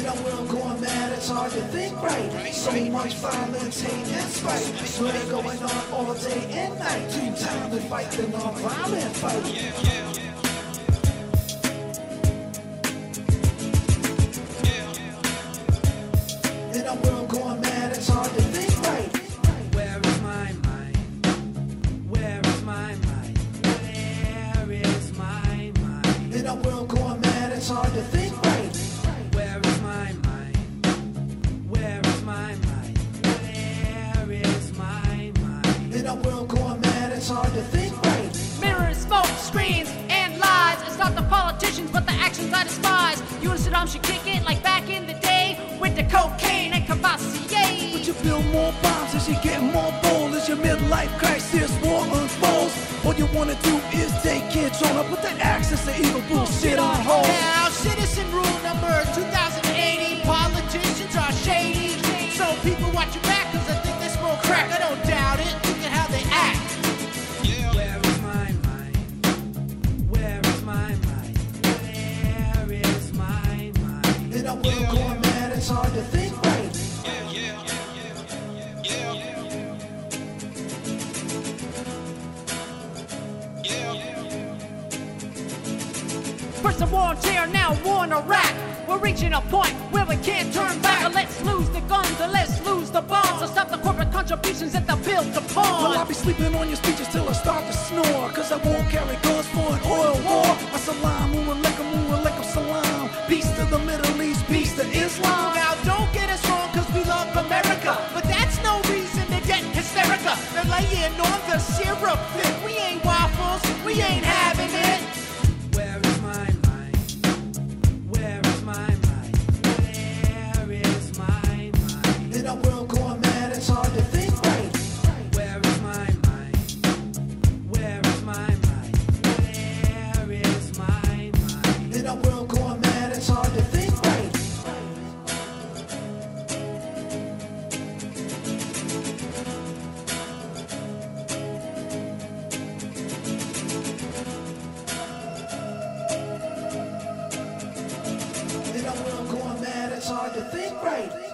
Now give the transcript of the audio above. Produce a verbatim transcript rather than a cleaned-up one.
In a world going mad, it's hard to think right. So much violence, hate, and spite. Swear going on all day and night. Two times to fight the non-violent fight. Yeah, yeah. In a world going mad, it's hard to think right. Where is my mind? Where is my mind? Where is my mind? In a world going mad, it's hard to think right. Where is my mind? Where is my mind? Where is my mind? In a world going mad, it's hard to think right. Mirrors, smoke, screens, and lies. It's not the politicians, but the actions I despise. You and Saddam should kick it like back in the day with the cocaine and Cavassier. But you build more bombs as you get more bold. As your midlife crisis war unfolds, all you wanna do is take control. Now put that access to evil bullshit on hold. Now, citizen rule number two thousand eighty. Politicians are shady. So people watch your back cause I think they smoke crack. I don't doubt it. Look at how they act. Where is my mind? Where is my mind? Where is my mind? In a world going mad, it's hard to think right. First a war on terror, now war in Iraq. We're reaching a point where we can't turn back. Or let's lose the guns, or let's lose the bombs. Or stop the corporate contributions that they built upon. Well, I'll be sleeping on your speeches till I start to snore. Cause I won't carry guns for an oil war. Assalamu alaikum, alaikum salam. Peace to the Middle East, peace to Islam. Now, don't get us wrong cause we love America. But that's no reason to get hysterica. They're laying on the syrup. We ain't waffles, we ain't having it. Where is my mind? Where is my mind? Where is my mind? In a world going mad, it's hard to think right. Where is my mind? Where is my mind? Where is my mind? In a world going mad, it's hard to think right. In a world going mad, it's hard to think right.